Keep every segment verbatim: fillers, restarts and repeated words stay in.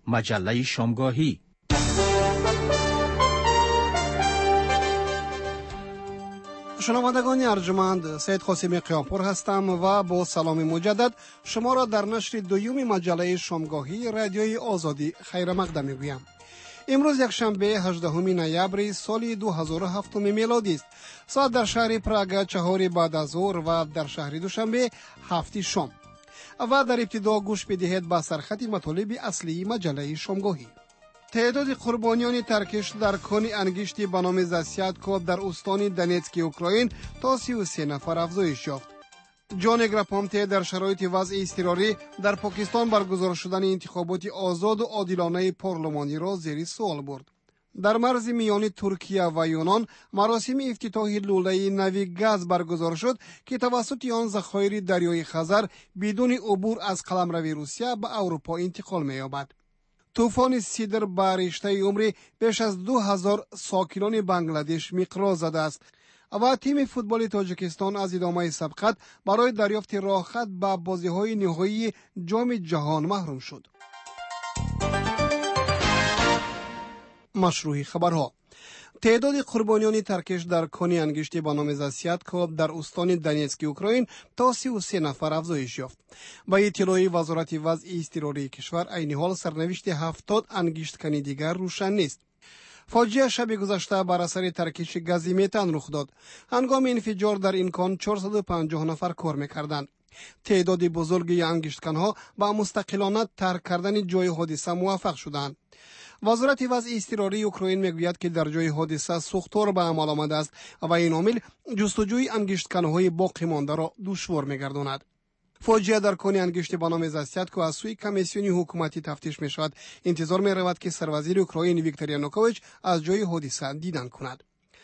مجله شامگاهی. شنوندگان ارجمند، سید قاسم قیامپور هستم و با سلام مجدد شما را در نشر دوم مجله شامگاهی رادیوی آزادی خیر مقدم میگویم. امروز یکشنبه هجدهم نوامبر سال دو هزار و هفت میلادی است. ساعت در شهر پراگ چهار بعد از ظهر و در شهر دوشنبه هفت شام. و در ابتدا گوش بدهید به سرخط مطالب اصلی مجله شامگاهی. تعداد قربانیان ترکش در کان انگشتی به نام زاسیاتکو در استان دونتسک اوکراین تا سی و سه نفر افزایش یافت. جان اگراپامته در شرایط وضع اضطراری در پاکستان برگزار شدن انتخابات آزاد و عادلانه پارلمانی را زیر سوال برد. در مرز میان ترکیه و یونان مراسم افتتاح لوله نوی گاز برگزار شد که توسط آن ذخایر دریای خزر بدون عبور از قلمرو روسیه به اروپا انتقال می‌یابد. طوفان سیدر به رشته عمری بیش از دو هزار ساکنان بنگلادش مقراض زده است و تیم فوتبال تاجیکستان از ادامه سبقت برای دریافت راحت به بازی‌های نهایی جام جهان محروم شد. مشروع خبرها. تعداد قربانیان ترکش در کان انگشتی به نام زاسیاتکو در استان دونتسک اوکراین تا سی و سه نفر افزایش یافت. با اطلاع وزارت وضع اضطراری کشور عین حال سرنوشت هفتاد انگشتکن دیگر روشن نیست. فاجعه شب گذشته بر اثر ترکش گاز متان رخ داد. هنگام انفجار در این کان چهارصد و پنجاه نفر کار می‌کردند. تعداد بزرگی انگشتکن‌ها با مستقلانه ترک کردن جای حادثه موفق شدند. وزارت وضع اضطراری اوکراین میگوید که در جای حادثه سوختار به عمل آمده است و این عامل جستجوی انگشتکن‌های باقی مانده را دشوار می‌گرداند. فاجعه در کان انگشت به نام زاسیاتکو از سوی کمیسیون حکومتی تفتیش می شود. انتظار می رود که سروزیر اوکراین ویکتور یانوکوویچ از جای حادثه دیدن کند.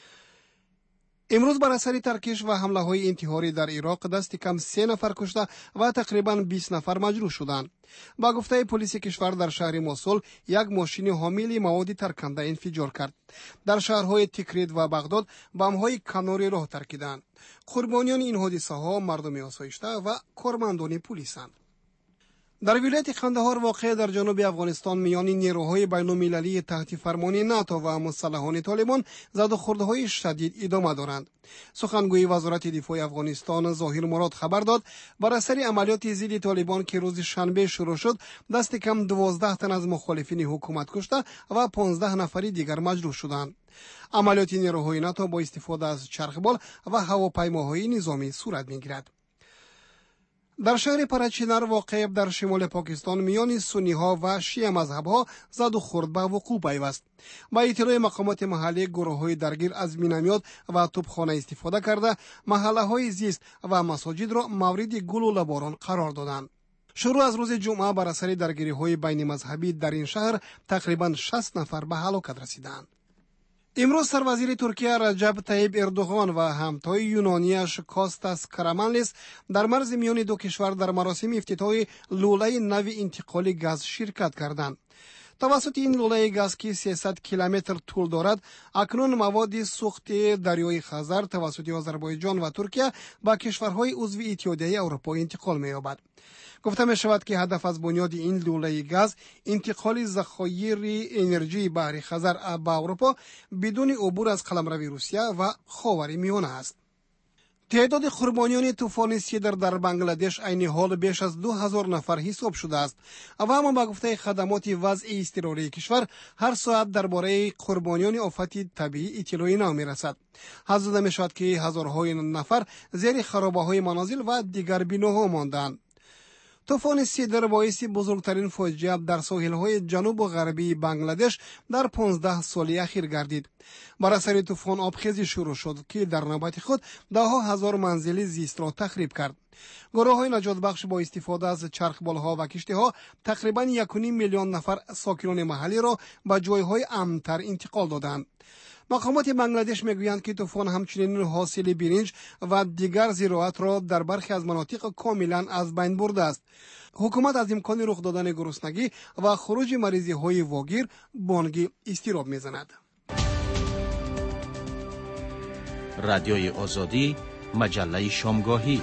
امروز بر اثر ترکش و حمله های انتحاری در عراق دست کم سه نفر کشته و تقریباً بیست نفر مجروح شدند. با گفته پلیس کشور در شهر موسول یک ماشین حامل مواد ترکننده انفجار کرد. در شهرهای تکرید و بغداد بمب‌های کناری راه ترکیدند. قربانیان این حادثه ها مردم آسایشته و کارمندان پلیسند. در ولایت قندهار واقع در جنوب افغانستان میان نیروهای بین‌المللی تحت فرمان ناتو و مسلحان طالبان زد و خوردهای شدید ادامه دارند. سخنگوی وزارت دفاع افغانستان ظاهر مراد خبر داد بر اثر عملیات ضد طالبان که روز شنبه شروع شد دست کم دوازده تن از مخالفین حکومت کشته و پانزده نفری دیگر مجروح شدند. عملیات نیروهای ناتو با استفاده از چرخبال و هواپیماهای نظامی صورت می‌گیرد. در شهر پراچینار واقع در شمال پاکستان میان سنی ها و شیعه مذهب ها زد و خورد به وقوع پیوست. با اطلاع مقامات محلی گروه های درگیر از مینامیات و توپخانه استفاده کرده محله های زیست و مساجد را مورد گلوله باران قرار دادند. شروع از روز جمعه بر اثر درگیری های بین مذهبی در این شهر تقریبا شصت نفر به هلاکت رسیدند. امروز سروزیر ترکیه رجب طیب اردوغان و همتای یونانیش کاستاس کارامانلیس در مرز میان دو کشور در مراسم افتتاح لوله نوی انتقال گاز شرکت کردند. توسط این لوله گاز که سیصد کیلومتر طول دارد اکنون مواد سوخت دریای خزر توسط آذربایجان و ترکیه به کشورهای عضو اتحادیه اروپا انتقال می‌یابد. گفته می شود که هدف از بنیاد این لوله گاز انتقال ذخایر انرژی بحر خزر به اروپا بدون عبور از قلمرو روسیه و خاورمیانه است. تعداد قربانیان طوفان سیدر در بنگلادش عین حال بیش از دو هزار نفر حساب شده است. و اما با گفته خدمات وضع اضطراری کشور هر ساعت درباره قربانیان آفت طبیعی اطلاعی نمی رسد. حدس زده می شود که هزارهای نفر زیر خرابه‌های منازل و دیگر بناها ماندند. طوفان سیدر باعث بزرگترین فاجعه در ساحل‌های جنوب و غربی بنگلادش در پانزده سال اخیر گردید. بر اثر طوفان آبخیزی شروع شد که در نوبت خود ده ها هزار منزل زیست را تخریب کرد. گروه‌های نجات بخش با استفاده از چرخبال‌ها و کشتی‌ها تقریباً یک و نیم میلیون نفر ساکنان محلی را به جای‌های امن‌تر انتقال دادند. مقامات بنگلادش میگویند که طوفان همچنین حاصل برنج و دیگر زراعت را در برخی از مناطق کاملا از بین برده است. حکومت از امکان رخ دادن گرسنگی و خروج مریضی های واگیر بانگ اضطراب میزند. رادیوی آزادی، مجله شامگاهی.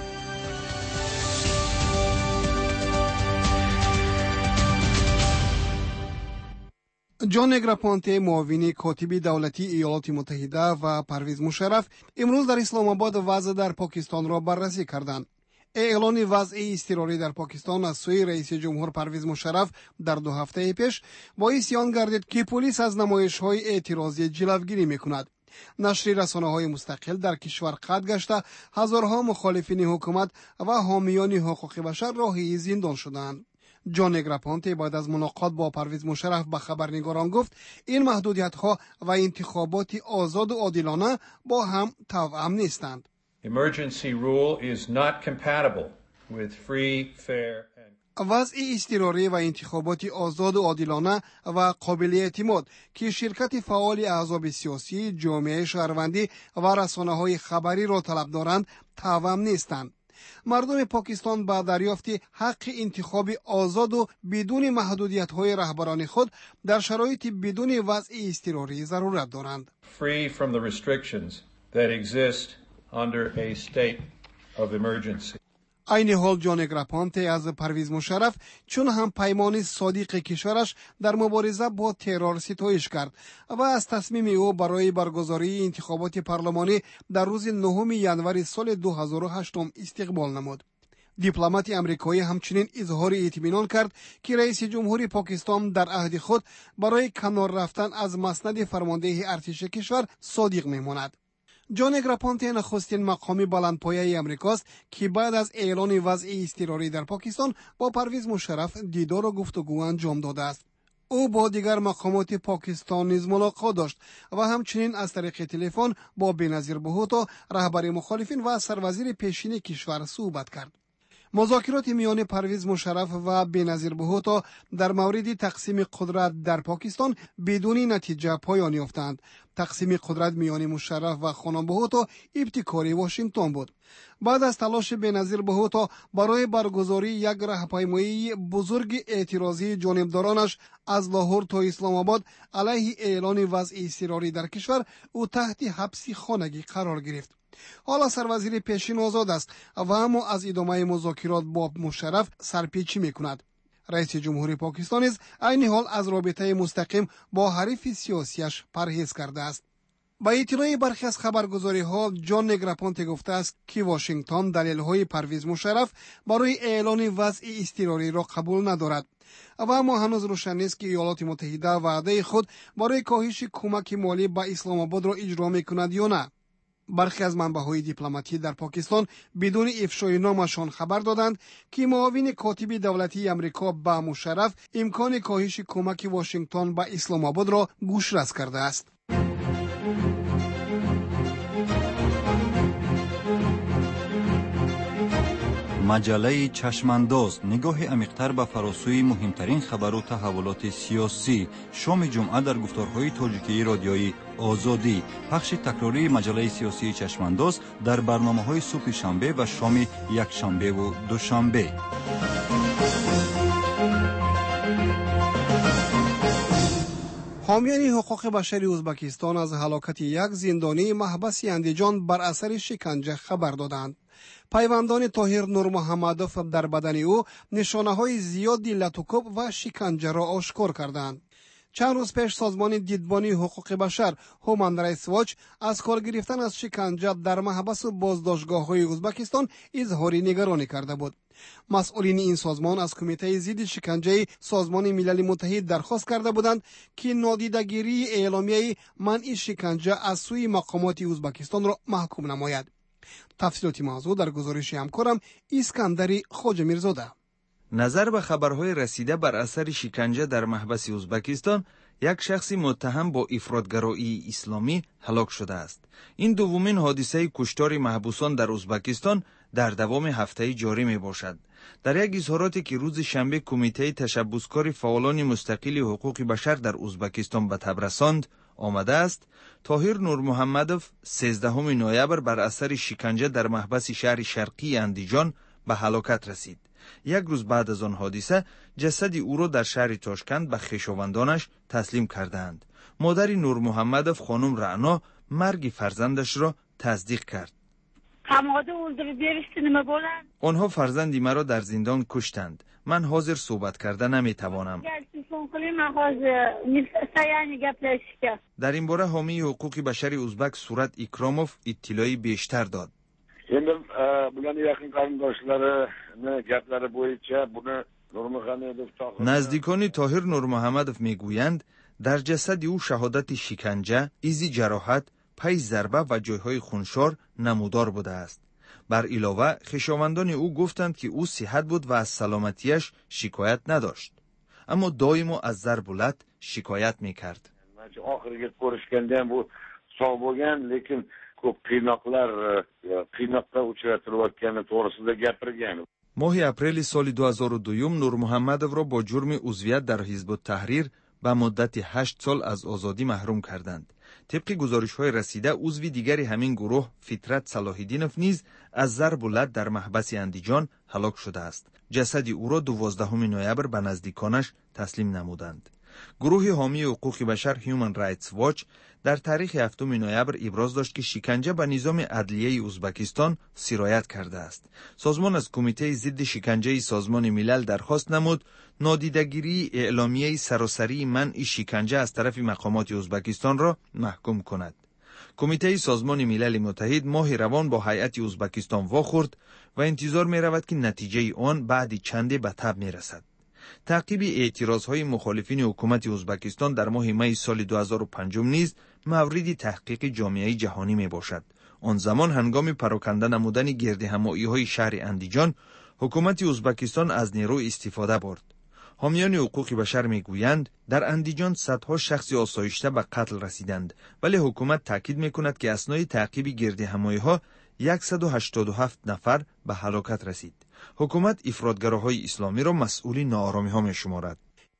جان نگراپانته معاون کاتب دولتی ایالات متحده و پرویز مشرف امروز در اسلام آباد وضع در پاکستان را بررسی کردند. اعلان وضع اضطراری در پاکستان از سوی رئیس جمهور پرویز مشرف در دو هفته پیش باعث آن گردید که پلیس از نمایش‌های اعتراضی جلوگیری می‌کند. نشر رسانه‌های مستقل در کشور قطع گشته هزارها مخالفین حکومت و حامیان حقوق بشر راهی زندان شدند. جان نگراپانته بعد از ملاقات با پرویز مشرف به خبرنگاران گفت این محدودیت‌ها و انتخابات آزاد و عادلانه با هم توأم نیستند. Emergency rule is not compatible with free, fair and وضع اضطراری و انتخابات آزاد و عادلانه و قابل اعتماد که شرکت فعال احزاب سیاسی، جامعه شهروندی و رسانه‌های خبری را طلب دارند توأم نیستند. مردم پاکستان با دریافت حق انتخاب آزاد و بدون محدودیت‌های رهبران خود در شرایط بدون وضع اضطراری ضرورت دارند. free from the restrictions that exist under a state of emergency. این حال جان نگراپانته از پرویز مشرف چون هم پیمان صادق کشورش در مبارزه با ترور ستایش کرد و از تصمیم او برای برگزاری انتخابات پارلمانی در روز نهم ژانویه سال دو هزار و هشت استقبال نمود. دیپلمات آمریکایی همچنین اظهار اطمینان کرد که رئیس جمهور پاکستان در عهد خود برای کنار رفتن از مسند فرمانده ارتش کشور صادق میماند. جان نگراپانته نخستین مقامی بلندپایه امریکاست که بعد از اعلان وضع اضطراری در پاکستان با پرویز مشرف دیدار و گفتگو انجام داده است. او با دیگر مقامات پاکستان نیز ملاقات داشت و همچنین از طریق تلفن با بینظیر بهوتا رهبر مخالفین و سروزیر پیشین کشور صحبت کرد. مذاکرات میان پرویز مشرف و بینظیر بهوتا در مورد تقسیم قدرت در پاکستان بدون نتیجه پایان یافتند. تقسیم قدرت میان مشرف و خانم بهوتا ابتکاری واشنگتن بود. بعد از تلاش بینظیر بهوتا برای برگزاری یک راهپیمایی بزرگ اعتراضی جانبدارانش از لاهور تا اسلام آباد علیه اعلان وضع اضطراری در کشور، او تحت حبس خانگی قرار گرفت. حالا سروزیر پیشین آزاد است و اما از ادامه مذاکرات با مشرف سرپیچی میکند. رئیس جمهوری پاکستان نیز عین حال از رابطه مستقیم با حریف سیاسیش پرهیز کرده است. با اطلاع برخی از خبرگزاری‌ها جان نگراپانته گفته است که واشنگتن دلایل پرویز مشرف برای اعلان وضع اضطراری را قبول ندارد و اما هنوز روشن نیست که ایالات متحده وعده خود برای کاهش کمک مالی به اسلام آباد را اجرا میکند یا نه. برخی از منبع‌های دیپلماتی در پاکستان بدون افشای نامشان خبر دادند که معاون کاتب دولتی امریکا به مشرف امکان کاهش کمک واشنگتن به اسلام آباد را گوشرس کرده است. مجله چشمانداز نگاه عمیق‌تر به فراسوی مهمترین خبر و تحولات سیاسی. شام جمعه در گفتارهای تاجیکی رادیویی آزادی. پخش تکراری مجله سیاسی چشمانداز در برنامه‌های صبح شنبه و شام یکشنبه و دوشنبه. حامیان حقوق بشری ازبکستان از هلاکت یک زندانی محبس اندیجان بر اثر شکنجه خبر دادند. پیوندان طاهر نور محمدوف در بدن او نشانه‌های زیادی لطوکوب و شکنجه را آشکار کردند. چند روز پیش سازمان دیدبانی حقوق بشر هومن رایتس واچ از کار گرفتن از شکنجه در محبس و بازداشتگاه‌های ازبکستان اظهار نگرانی کرده بود. مسئولین این سازمان از کمیته ضد شکنجه سازمان ملل متحد درخواست کرده بودند که نادیدگیری اعلامیه منع شکنجه از سوی مقامات ازبکستان را محکوم نماید. تفصیلات موضوع در گزارش همکارم اسکندری خواجه میرزاده. نظر به خبرهای رسیده بر اثر شکنجه در محبس ازبکستان، یک شخص متهم با افراطگرایی اسلامی هلاک شده است. این دومین حادثه کشتار محبوسان در ازبکستان در دوام هفته جاری می باشد. در یک اظهاراتی که روز شنبه کمیته تشبسکار فعالان مستقل حقوق بشر در ازبکستان به تب رساند آمده است، طاهر نور محمدوف سیزدهم نوامبر بر اثر شکنجه در محبس شهر شرقی اندیجان به هلاکت رسید. یک روز بعد از آن حادثه جسد او را در شهر تاشکند به خویشاوندانش تسلیم کردند. مادر نور محمدوف خانم رعنا مرگ فرزندش را تصدیق کرد. آنها فرزندی مرا در زندان کشتند. من حاضر صحبت کرده نمی توانم. در این باره حامی حقوق بشری ازبک صورت اکراموف اطلاعی بیشتر داد. Endi bularni yaqin qarindoshlarini gaplari bo'yicha buni Nurmuhamedov Tohir نزدیکان طاهر نور محمدov میگویند در جسد او شهادت شکنجه، ایزی جراحت، پای ضربه و جایهای خونشار نمودار بوده است. بر علاوه خویشاوندان او گفتند که او صحت بود و از سلامتیش شکایت نداشت، اما دائم از ضربولت شکایت میکرد. oxiriga ko'rishganda ham bu sog' bo'lgan, lekin ko'p qiynoqlar qiynoqqa uchratilayotgani to'g'risida gapirgan. ماه اپریل سال دو هزار و دو نور محمدov را با جرم عضویت در حزب التحریر به مدت هشت سال از آزادی محروم کردند. طبق گزارش‌های رسیده عضو دیگری همین گروه فطرت صلاح‌الدینov نیز از ضرب و لت در محبس اندیجان هلاک شده است. جسد او را دوازدهم نوامبر به نزدیکانش تسلیم نمودند. گروه حامی حقوق بشر هیومن رایتس واچ در تاریخ هفتم نوامبر ابراز داشت که شکنجه به نظام عدلیه ازبکستان سرایت کرده است. سازمان از کمیته ضد شکنجه سازمان ملل درخواست نمود نادیدگیری اعلامیه سراسری منع شکنجه از طرف مقامات ازبکستان را محکوم کند. کمیته سازمان ملل متحد ماه روان با هیئت ازبکستان واخورد و انتظار می رود که نتیجه آن بعد چندی به تب می رسد. تعقیب اعتراضهای مخالفین حکومت ازبکستان در ماه می سال دو هزار و پنج نیز مورد تحقیق جامعه جهانی می باشد. آن زمان هنگام پراکنده نمودن گردهمایی‌های شهر اندیجان، حکومت ازبکستان از نیرو استفاده برد. حامیان حقوق بشر میگویند در اندیجان صدها شخص آسایشته به قتل رسیدند، ولی حکومت تاکید میکند که اثنای تعقیب گردهمایی‌ها صد و هشتاد و هفت نفر به هلاکت رسید. حکومت افراطگراهای اسلامی را مسئول ناآرامی‌ها می‌شمارد.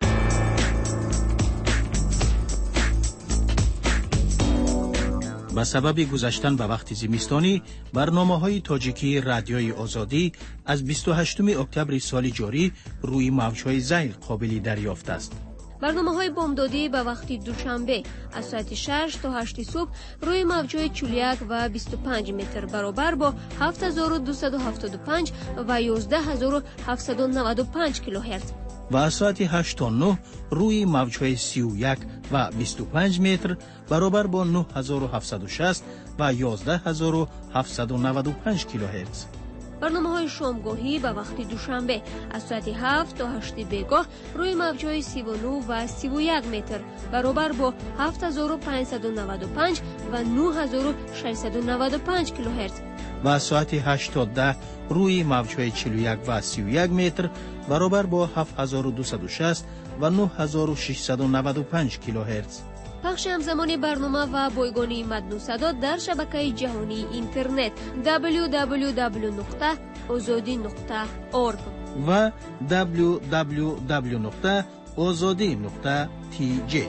به سبب گذشتن به وقت زمستانی، برنامه‌های تاجیکی رادیوی آزادی از بیست و هشتم اکتبر سال جاری روی موج‌های ذیل قابل دریافت است. برنامه‌های بامدادی به وقت دوشنبه از ساعت شش تا هشت صبح روی موج‌های چهل و یک و بیست و پنج متر برابر با هفت هزار و دویست و هفتاد و پنج و یازده هزار و هفتصد و نود و پنج کیلوهرتز و از ساعت هشت تا نه روی موج‌های سی و یک و بیست و پنج متر برابر با نه هزار و هفتصد و شصت و یازده هزار و هفتصد و نود و پنج کیلوهرتز. برنامه‌های شامگاهی به وقت دوشنبه از ساعت هفت تا هشت بیگاه روی موج‌های سی و نه و سی و یک متر برابر با هفت هزار و پانصد و نود و پنج و نه هزار و ششصد و نود و پنج کیلوهرتز و از ساعت هشت تا ده روی موج‌های چهل و یک و سی و یک متر برابر با هفت هزار و دویست و شصت و نه هزار و ششصد و نود و پنج کیلوهرتز. پخش همزمان برنامه و بایگانی متن و صدا در شبکه جهانی اینترنت دبلیو دبلیو دبلیو نقطه آزادی نقطه اورگ و دبلیو دبلیو دبلیو نقطه آزادی نقطه تی جی.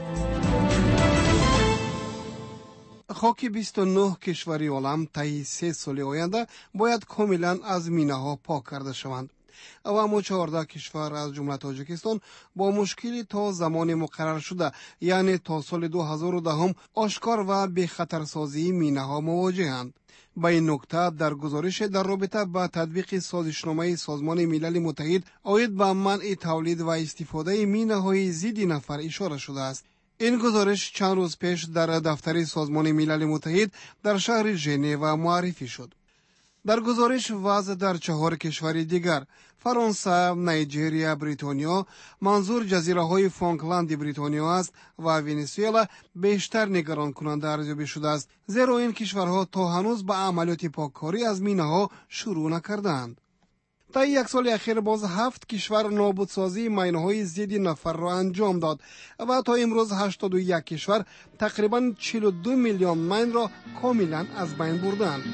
خاک بیست و نه کشوری عالم طی سه سال آینده باید کاملا از مینه‌ها پاک کرده شوند. و اما چهارده کشور از جمله تاجیکستان با مشکلی تا زمان مقرر شده، یعنی تا سال دو هزار و ده آشکار و به خطرسازی مینه‌ها مواجهند. با این نکته در گزارش در رابطه با تطبیق سازشنامه سازمان ملل متحد آید به منع تولید و استفاده مینه‌های ضد نفر اشاره شده است. این گزارش چند روز پیش در دفتر سازمان ملل متحد در شهر ژنو معرفی شد. در گزارش وضع در چهار کشور دیگر فرانسه، نیجریه، بریتانیا، منظور جزیره های فالکلند بریتانیا است و ونزوئلا بیشتر نگران کننده ارزیابی شده است، زیرا این کشورها تا هنوز به عملیات پاککاری از مینه ها شروع نکردند. تا یک سال اخیر باز هفت کشور نابودسازی مینه های ضد نفر را انجام داد و تا امروز هشتاد و یک کشور تقریبا چهل و دو میلیون مین را کاملا از بین بردند.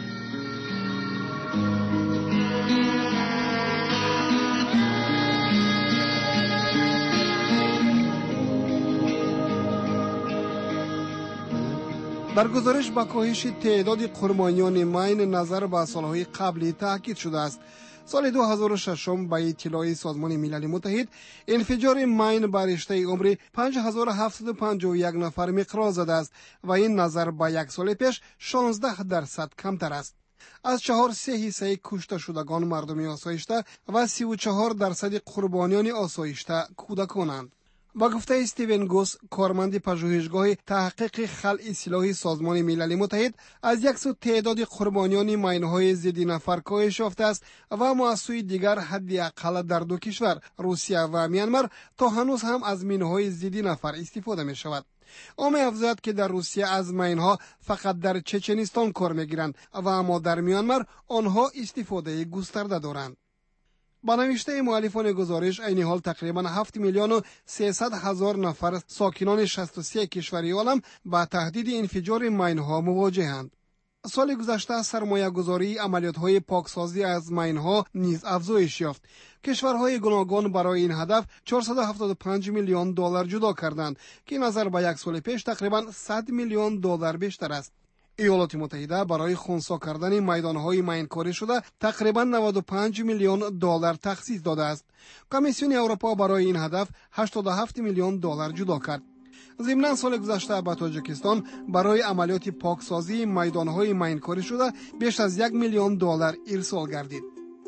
در گزارش با کاهش تعداد قربانیان مین نظر به سالهای قبلی تاکید شده است. سال دو هزار و شش با اطلاع سازمان ملل متحد انفجار مین بر رشته عمری پنج هزار و هفتصد و پنجاه و یک نفر مقرار زده است و این نظر با یک سال پیش شانزده درصد کمتر است. از چهار سه حصه کشته شدگان مردم آسایشته و سی و چهار درصد قربانیان آسایشته کودکانند. با گفته استیون گوس، کارمند پژوهشگاه تحقیق خلع سلاح سازمان ملل متحد، از یک سو تعداد قربانیان ماین‌های ضد نفر کاهش یافته است و از سوی دیگر حداقل در دو کشور روسیه و میانمار تا هنوز هم از مین‌های ضد نفر استفاده می شود. او می افزاید که در روسیه از ماین‌ها فقط در چچنستان کار می‌گیرند و اما در میانمار آنها استفاده گسترده دارند. با نوشته مؤلفان گزارش، عین حال تقریبا هفت میلیون و سیصد هزار نفر ساکنان شصت و سه کشوری عالم با تهدید انفجار ماین‌ها مواجهند. سال گذشته سرمایه گذاری عملیات‌های پاکسازی از ماین‌ها نیز افزایش یافت. کشورهای گوناگون برای این هدف چهارصد و هفتاد و پنج میلیون دلار جدا کردند که نظر به یک سال پیش تقریبا صد میلیون دلار بیشتر است. ایالات متحده برای خنثی کردن میدانهای ماینکاری شده تقریبا نود و پنج میلیون دلار تخصیص داده است. کمیسیون اروپا برای این هدف هشتاد و هفت میلیون دلار جدا کرد. ضمن سال گذشته به تاجیکستان برای عملیات پاکسازی میدانهای ماینکاری شده بیش از یک میلیون دلار ارسال گردید.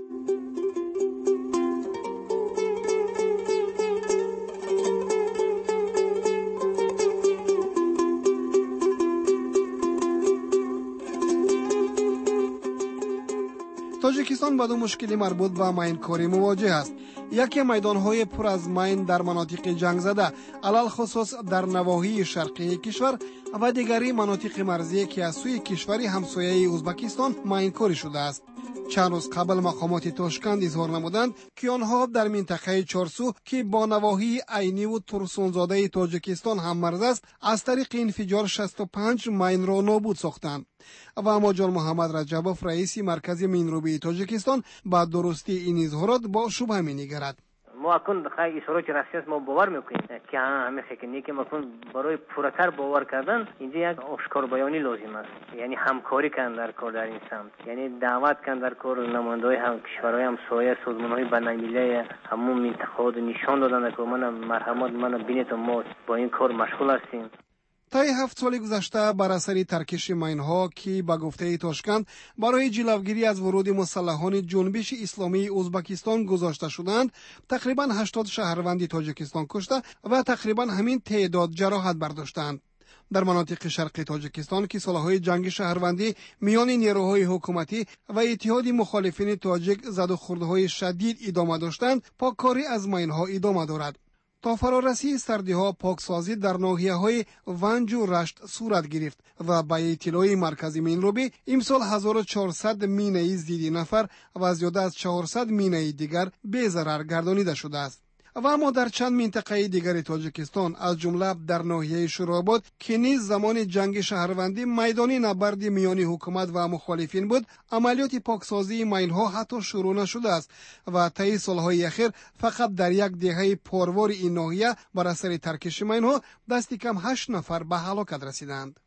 تاجیکستان با دو مشکلی مربوط به ماینکاری مواجه است. یکی میدانهای پر از ماین در مناطق جنگ زده، علل خصوص در نواحی شرقی کشور، و دیگری مناطق مرزی که از سوی کشوری همسایه ازبکستان ماینکاری شده است. چند روز قبل مقامات تاشکند اظهار نمودند که آنها در منطقه چارسو که با نواحی عینی و ترسونزاده تاجیکستان هم مرز است، از طریق انفجار شصت و پنج ماین را نابود ساختند. و اما جان محمد رجبوف، رئیس مرکز مینروبی تاجیکستان، با درستی این اظهارات با شبهه می‌نگرد. ما اکن خیلی اصرار که رسمی است ما باور میکنیم که همه فکر که ما کن برای پورتر باور کردن اینجا یک آشکار بیانی لازم است. یعنی همکاری کردن در کار در این سمت، یعنی دعوت کردن در کار نمایندگان هم کشورهای همسایه، سازمان‌های بین‌المللی همون منطقه‌ها نشان دادن که من مرحمت من بینید ما با این کار مشغول هستیم. طی هفت سال گذشته بر اثر ترکش ماین‌ها که به گفته تاشکند برای جلوگیری از ورود مسلحان جنبش اسلامی ازبکستان گذاشته شدند، تقریبا هشتاد شهروند تاجیکستان کشته و تقریبا همین تعداد جراحت برداشتند. در مناطق شرقی تاجیکستان که سالهای جنگ شهروندی میان نیروهای حکومتی و اتحاد مخالفین تاجیک زد و خوردهای شدید ادامه داشتند، پاککاری از ماین‌ها ادامه دارد. تا فرارسی سردی‌ها پاکسازی در ناحیه‌های ونج و رشت صورت گرفت و به اطلاع مرکز مینروبی امسال هزار و چهارصد مینه ضد نفر و زیاده از چهارصد مینه دیگر به ضرر گردانیده شده است. و اما در چند منطقه دیگر تاجیکستان از جمله در ناحیه شوراباد که نیز زمان جنگ شهروندی میدانی نبرد میان حکومت و مخالفین بود، عملیات پاکسازی ماین‌ها حتی شروع نشده است و طی سالهای اخیر فقط در یک دهه پروار این ناحیه بر اثر ترکش ماین‌ها دست کم هشت نفر به هلاکت رسیدند.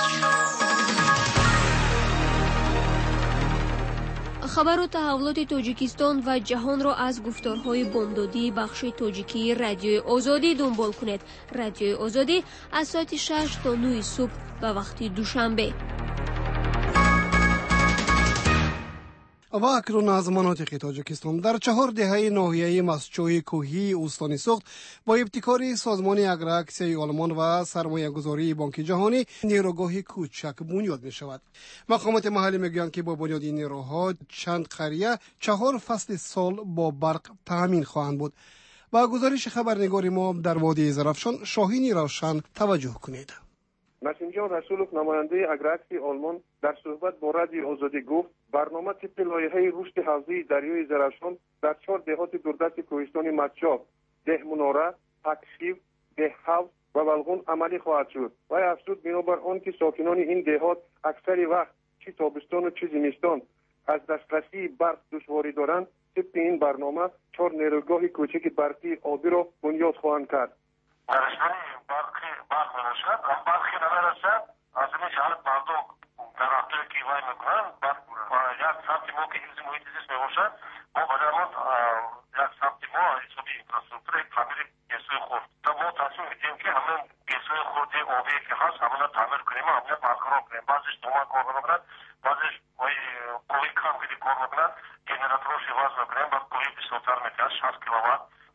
خبر و تحولات تاجیکستان و جهان را از گفتارهای بامدادی بخش تاجیکی رادیوی آزادی دنبال کنید. رادیوی آزادی از ساعت شش تا نه صبح به وقت دوشنبه. و اکنون از مناطق تاجیکستان در چهار دهه ناحیه مسچوی کوهی استان سوخت با ابتکار سازمان اگراکسیای آلمان و سرمایه گذاری بانک جهانی نیروگاه کوچک بنیاد می شود. مقامات محلی میگویند که با بنیاد این نیروها چند قریه چهار فصل سال با برق تامین خواهند بود. با گزارش خبرنگار ما در وادی زرافشان شاهین روشن توجه کنید. مسینجان رسولوف نماینده اگراکسی آلمان در صحبت با رادیو آزادی گفت برنامه طبق لایحه رشد حوزه دریای زرافشان در چهار دهات دوردست کوهستان مچاب، ده مناره، پکشیو، ده حوض و ولغون عملی خواهد شد. و افزود بنابر آنکه ساکنان این دهات اکثر وقت چه تابستان و چه زمستان از دسترسی برق دشواری دارند، طبق این برنامه چهار نیروگاه کوچک برقی آبی را بنیاد خواهند کرد. برقی برق نرسد، هم برقی نرسد، از این جهت مردم در رفتار کیوای میکنن و یک سمت ما که این محیط زیست میباشد، ما باید ما یک سمت ما حسابی اینفراسترکتور تعمیر گیسوی خورد. تا ما تصمیم میدیم که همین گیسوی خورد آبی که هست همون تعمیر کنیم و همون برقرار کنیم. بعضش دوما کار میکنن، بعضش کوهی کم کلی کار میکنن، گنراتورش عوض میکنیم و کوهی بسیارتر میکنن، شصت کیلووات،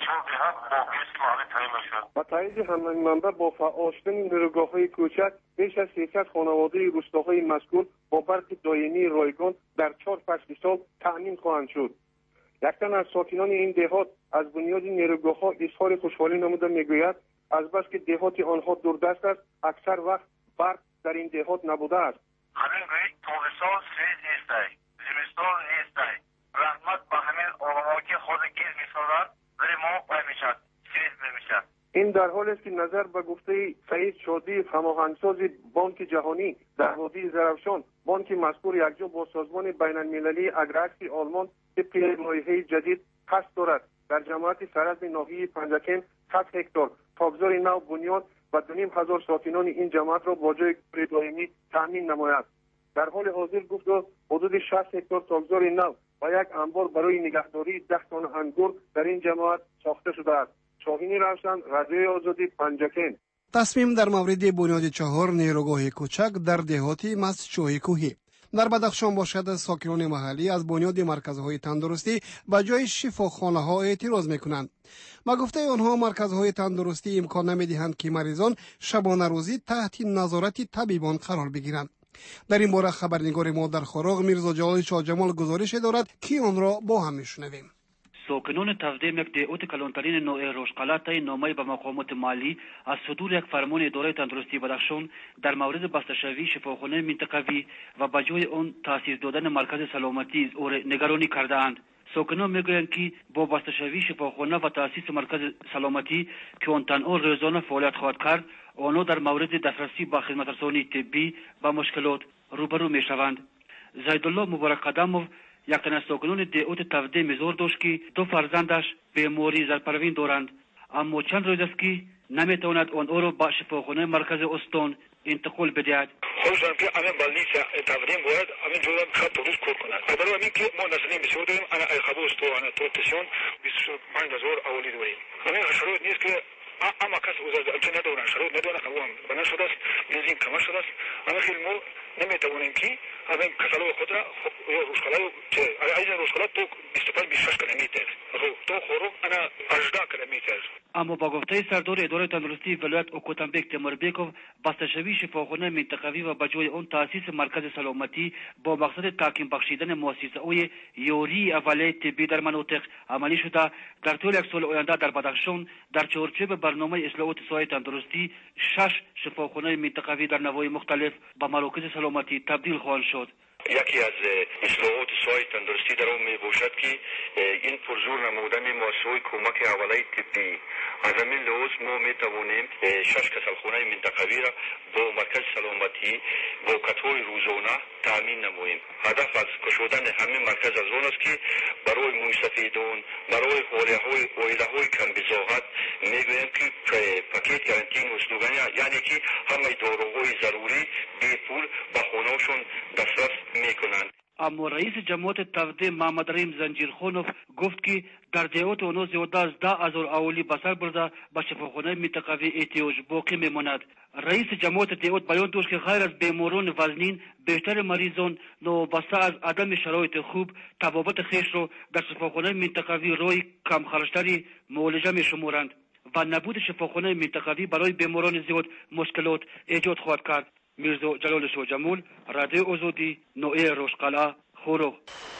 چهار دهات با بیست محلی تعیین میشد. با تایید همین منبع با فعال شدن نیروگاه‌های کوچک بیش از سیصد خانواده روستاهای مذکور با برق دائمی رایگان در چهار فصل سال تأمین خواهند شد. یک تن از ساکنان این دهات از بنیاد نیروگاه‌ها اظهار خوشحالی نموده میگوید از بس که دهات آنها دوردست است اکثر وقت برق در این دهات نبوده است. همین گویی تابستان سیز نیست، زمستان نیست. رحمت با همین آقاها که خود گیر می‌سازد ولی ما پای میشد سیز نمیشد. این در حالی است که نظر به گفته سعید شادی هماهنگساز بانک جهانی در وادی زرافشان بانک مذکور یکجا با سازمان بین المللی اگراکسی آلمان طبق لایحه جدید قصد دارد در جماعت سرحد ناحیه پنجکن صد هکتار تابزار نو بنیاد و دو نیم هزار ساکنان این جماعت را با جای کار دائمی تامین نماید. در حال حاضر گفت حدود شصت هکتار تابزار نو و یک انبار برای نگهداری ده تن انگور در این جماعت ساخته شده است. شاهین روشن، رادیوی آزادی، پنجکن. تصمیم در مورد بنیاد چهار نیروگاه کوچک در دهاتی مسجد کوهی در بدخشان باشد ساکنان محلی از بنیاد مرکزهای تندرستی به جای شفاخانه ها اعتراض میکنند. با گفته آنها مرکزهای تندرستی امکان نمیدهند که مریضان شبانه روزی تحت نظارت طبیبان قرار بگیرند. در این باره خبرنگار ما در خاراغ میرزا جلال شاه جمال گزارش دارد که آن را با هم میشنویم. ساکنان تفدیم یک دیوت کلانترین نوع روشقلات تای نامه به مقامات مالی از صدور یک فرمان اداره تندرستی بدخشان در مورد بسته‌شوی شفاخانه منطقوی و به جای آن تأسیس دادن مرکز سلامتی اور نگرانی کرده‌اند. ساکنان میگویند که با بسته‌شوی شفاخانه و تأسیس مرکز سلامتی که آن تنها روزانه فعالیت خواهد کرد، آنها در مورد دسترسی به خدمت‌رسانی طبی با مشکلات روبرو میشوند. زیدالله مبارک قدمov یک تن از ساکنان دیوت تفده میزور داشت که دو فرزندش بیماری زرپروین دارند، اما چند روز است که نمیتواند آنها را به شفاخانه مرکز استان انتقال بدهد. خودشان که همین بالیس تفدیم باید همین جور خط روز کار کنند. برای همین که ما نسلیم بسیار داریم، انا ایخابوس تو انا تو تشون بیست و پنج هزار اولی داریم. همین شروط نیست که اما کس اوزا چه ندارن، شروط ندارن قوام بنا شده است، بنزین کم شده است. اما خیلی ما نمیتوانیم که همین کسالو خود را یا روشخلا چه ایزن روشخلا تو بیست و پنج بیست و شش کیلومتر رو تو خورو انا هجده کیلومتر. اما با گفته سردار اداره تندرستی ولایت اوکوتنبک تیموربیکوف بسته‌شوی شفاخانه منطقوی و به جای آن تأسیس مرکز سلامتی با مقصد تحکیم بخشیدن مؤسسه‌های یوری اولیه طبی در مناطق عملی شده در طول یک سال آینده در بدخشان در چارچوب برنامه اصلاحات ساحه تندرستی شش شفاخانه منطقوی در نواحی مختلف به مراکز سلامتی تبدیل خواهند شد. یکی از اصلاحات ساحه تندرستی در آن می باشد که این پرزور نمودن مؤسسه‌های کمک اولیه طبی از همین لحاظ ما می توانیم شش کسالخانه منطقوی را با مرکز سلامتی با کت‌های روزانه تامین نماییم. هدف از گشودن همین مرکز از آن است که برای مستفیدان برای حاله‌های عائله‌های کم بضاعت میگوییم که پاکت گارانتی مصدوقانه یعنی که همه داروهای ضروری بی پول به خانه‌شان دسترس میکنند. اما رئیس جماعت تفده محمد رحیم زنجیرخانوف گفت که در دیوت آنها زیاده از ده هزار اولی بسر برده به شفاخانه منطقوی احتیاج باقی میماند. رئیس جماعت دیوت بیان داشت که غیر از بیماران وزنین بیشتر مریضان نوابسته از عدم شرایط خوب طبابت خویش را در شفاخانه منطقوی رای کم خرجتری معالجه میشمارند و نبود شفاخانه منطقوی برای بیماران زیاد مشکلات ایجاد خواهد کرد. میرزا جلال شاه جمال، رادیو آزادی، نوع روشقلعه، خورو.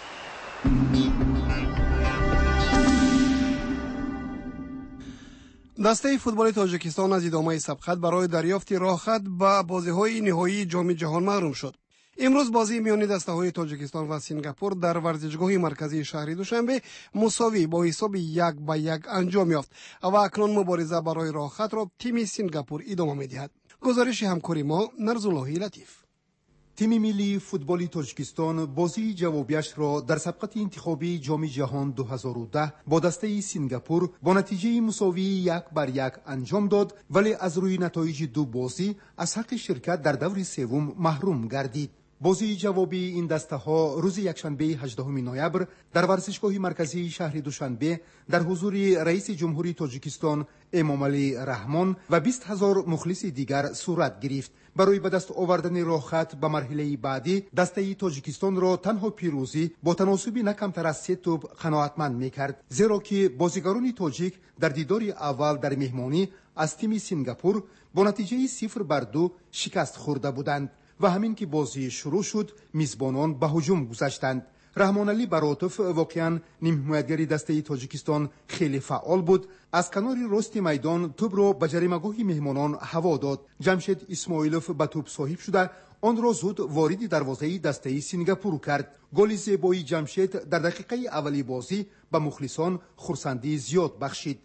دسته فوتبال تاجیکستان از ادامه سبقت برای دریافت راهخط به بازی‌های نهایی جام جهان محروم شد. امروز بازی میان دسته‌های تاجیکستان و سنگاپور در ورزشگاه مرکزی شهر دوشنبه مساوی با حساب یک به یک انجام یافت و اکنون مبارزه برای راهخط را تیم سنگاپور ادامه می‌دهد. گزارش همکاری ما نرزاللهی لطیف. تیم ملی فوتبال تاجیکستان بازی جوابیش را در سبقت انتخابی جام جهان دو هزار و ده با دسته سنگاپور با نتیجه مساوی یک بر یک انجام داد، ولی از روی نتایج دو بازی از حق شرکت در دور سوم محروم گردید. بازی جوابی این دسته ها روز یکشنبه هجدهم نوامبر در ورزشگاه مرکزی شهر دوشنبه در حضور رئیس جمهوری تاجیکستان امامعلی رحمان و بیست هزار مخلص دیگر صورت گرفت. برای به دست آوردن راهخط به مرحله بعدی دسته تاجیکستان را تنها پیروزی با تناسبی نه کمتر از سه توپ قناعتمند میکرد، زیرا که بازیگران تاجیک در دیدار اول در مهمانی از تیم سینگاپور با نتیجه صفر بر دو شکست خورده بودند و همین که بازی شروع شد میزبانان به هجوم گذشتند. رحمان علی براتف واقعا نیم حمایتگری دسته تاجیکستان خیلی فعال بود. از کنار راست میدان توپ را به جریمه‌گاه مهمانان هوا داد. جمشید اسماعیلوف به توپ صاحب شده آن را زود وارد دروازه دسته سینگاپور کرد. گل زیبایی جمشید در دقیقه اولی بازی به مخلصان خرسندی زیاد بخشید.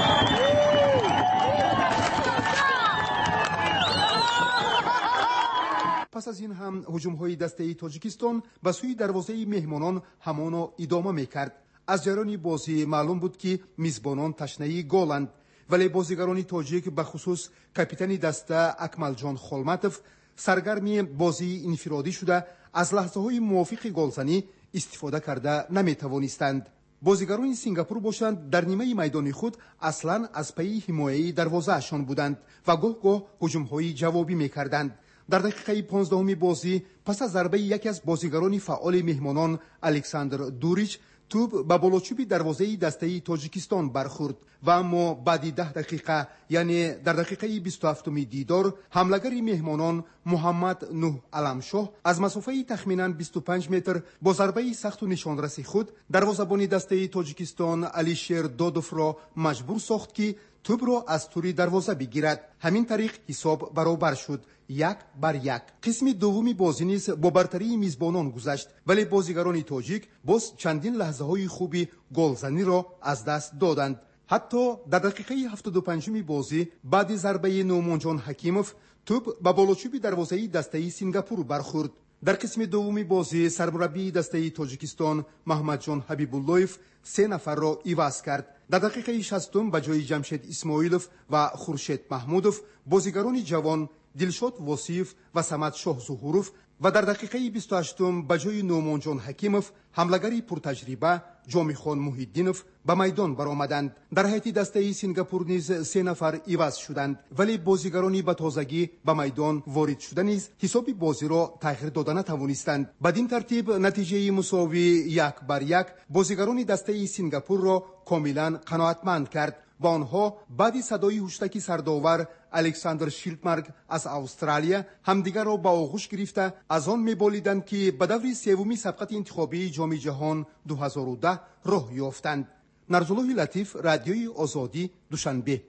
پس از این هم هجوم‌های دسته تاجیکستان به سوی دروازه مهمانان همانا ادامه می‌کرد. از جریان بازی معلوم بود که میزبانان تشنه گلند، ولی بازیگران تاجیک به خصوص کاپیتان دسته اکملجان خولمتوف سرگرم بازی انفرادی شده از لحظه‌های موافق گلزنی استفاده کرده نمی‌توانستند. بازیگران سینگاپور باشند در نیمه میدانی خود اصلاً از پی حمایه دروازه‌شان بودند و گاه گاه هجوم‌های جوابی می‌کردند. در دقیقه پانزدهم بازی پس از ضربه یکی از بازیگران فعال مهمانان الکساندر دوریچ توپ به بالوچوب دروازه دسته تاجیکستان برخورد و اما بعد ده دقیقه یعنی در دقیقه بیست و هفتم دیدار حملگر مهمانان محمد نوح علمشاه از مسافه تخمینا بیست و پنج متر با ضربه سخت و نشانرس خود دروازه‌بان دسته تاجیکستان علیشیر دادوف را مجبور ساخت که توپ را از توری دروازه بگیرد. همین طریق حساب برابر شد، یک بر یک. قسم دومی بازی نیز با برتری میزبانان گذشت، ولی بازیگران تاجیک باز چندین لحظه های خوبی گلزنی را از دست دادند. حتی در دقیقه هفتاد و پنجم بازی بعد ضربه نومانجان حکیموف توپ به بالوچوب دروازه دسته سینگاپور برخورد. در قسم دومی بازی سرمربی دسته تاجیکستان محمد جان حبیب اللهیف سه نفر را عوض کرد. در دقیقه شصتم به جای جمشید اسماعیلوف و خورشید محمودوف بازیگران جوان دلشاد وصیف و صمد شاه ظهوروف و در دقیقه بیست و هشتم به جای نومانجان حکیموف حملگری پرتجربه جامی خان محیدینوف به میدان برآمدند. در هیئت دسته سینگاپور نیز سه نفر عوض شدند، ولی بازیگرانی به تازگی به میدان وارد شده نیز حساب بازی را تغییر داده نتوانستند. بدین ترتیب نتیجه مساوی یک بر یک بازیگران دسته سینگاپور را کاملا قناعتمند کرد. با آنها بعد صدای هشتکی سرداور الکساندر شیلدمرگ از استرالیا همدیگر را با آغوش گرفته از آن می‌بالیدند که به دور سومی سبقت انتخابی جام جهان دو هزار و ده راه یافتند. نرجلوه لطیف، رادیوی آزادی، دوشنبه.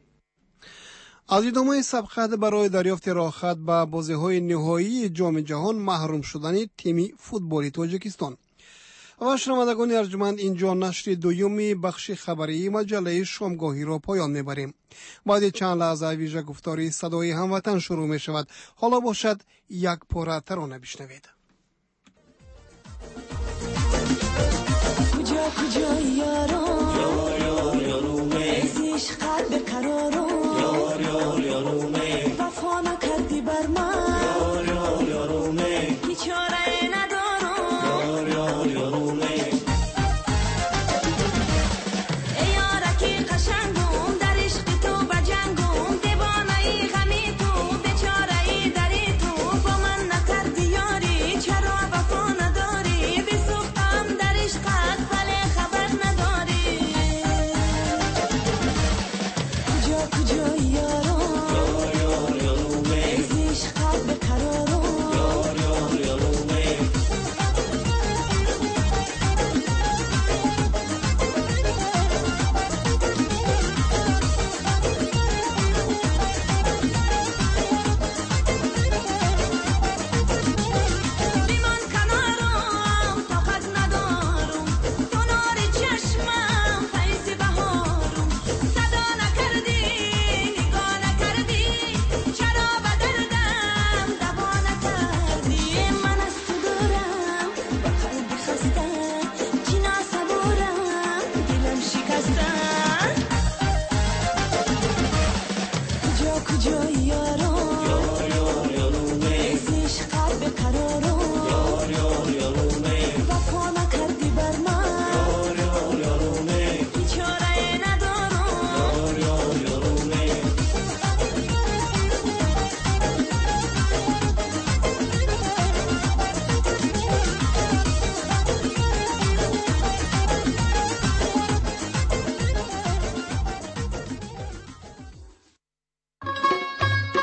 از ادامه سبقت برای دریافت راهخط به بازی‌های نهایی جام جهان محروم شدن تیم فوتبال تاجیکستان. و شنوندگان ارجمند، اینجا نشر دویمی بخش خبری مجله شامگاهی را پایان میبریم. بعد چند لحظه ویژه گفتاری صدای هموطن شروع می شود. حالا باشد یک پاره ترانه بشنوید. کجا کجا یارم یار یار یارومه ازیش قلب قرارم یار یار یارومه وفا نکردی بر من یار یار یارومه هیچ چاره ندارم یار یار یارومه ای یارکی قشنگم در عشق تو بجنگم دیوانه‌ای غمی تو بیچاره‌ای دری تو با من نکردی یاری چرا وفا نداری بسوختم در عشقت ولی خبر نداری کجا کجا یارم یار یار یارومه ازیش قلب قرارم یار یار یارومه بیمان کنارم طاقت ندارم تو نار چشمم فیض بهارم صدا نکردی نگاه نکردی چرا به دردم دوا نکردی من از تو دارم با قلب خسته چی نصبورم دلم شکسته کجا کجا یارم